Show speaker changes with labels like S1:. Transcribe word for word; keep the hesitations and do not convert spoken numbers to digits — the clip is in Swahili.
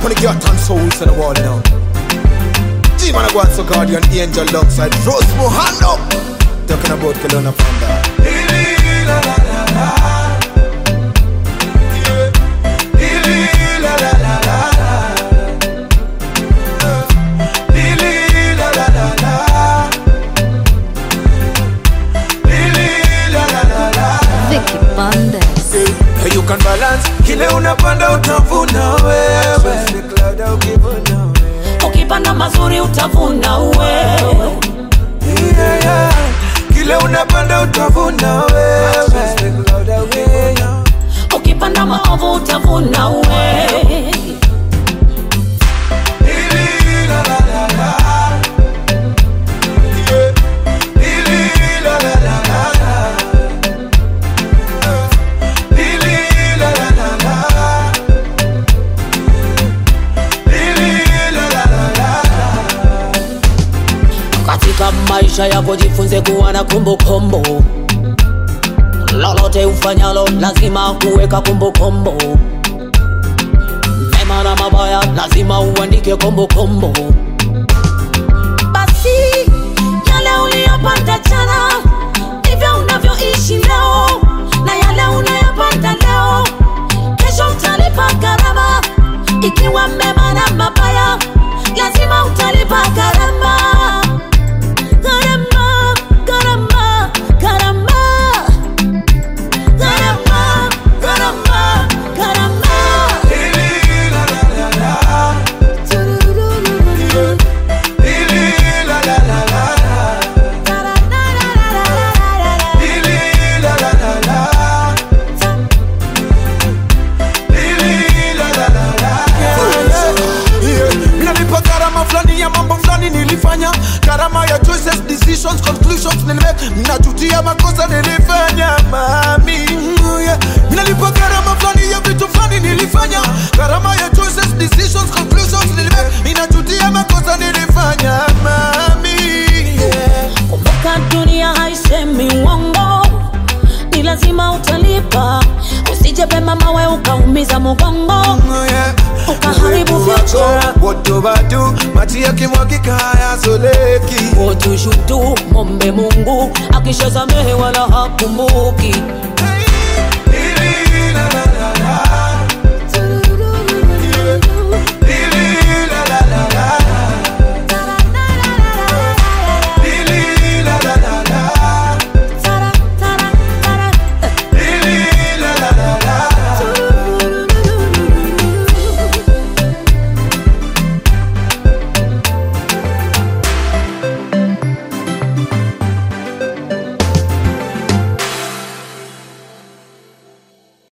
S1: Wanna get ten souls on the wall now. G-Man, I go out so Guardian Angel alongside Rose Mohando. Talking about Kelowna Panda. La la la la. Yeah. La la la la. La la la la. La la la la.
S2: Vicky Bandes.
S1: Hey, you can balance. Kile unapanda utavuna wewe.
S2: Ukipanda mazuri utavuna wewe.
S1: Yeah, yeah. Kile unapanda utavuna wewe.
S2: Ukipanda maovu utavuna wewe.
S1: La la la la. La la la la.
S2: Katika maisha yako jifunze kuwa na kumbukumbu. Lolote ufanyalo lazima kuweka kumbukumbu. Mema na mabaya lazima uandike kumbukumbu. Basi yale uliyopata jana ndivyo unavyoishi leo, na yale unayopata leo kesho utalipa gharama. Ikiwa mema na mabaya lazima utalipa gharama. Gharama, gharama, gharama. Gharama, gharama, gharama.
S1: La la la la. La la la la. Mambo flani nilifanya, karama ya choices, decisions, conclusions nilime. Ninajutia makosa nilifanya mami, yeah. Nilipa karama flani ya vitu flani nilifanya, karama ya choices, decisions, conclusions nilime. Ninajutia makosa nilifanya mami, yeah.
S2: Kumbuka dunia haisemi uongo, ni lazima utalipa. Usije pema mawe ukaumiza mgongo,
S1: yeah.
S2: Ukaharibu future.
S1: What do I do? Maji yakimwagika hayasoleki.
S2: What you should do, mombe Mungu akishasamehe wala hakumbuki.
S1: Hey, la la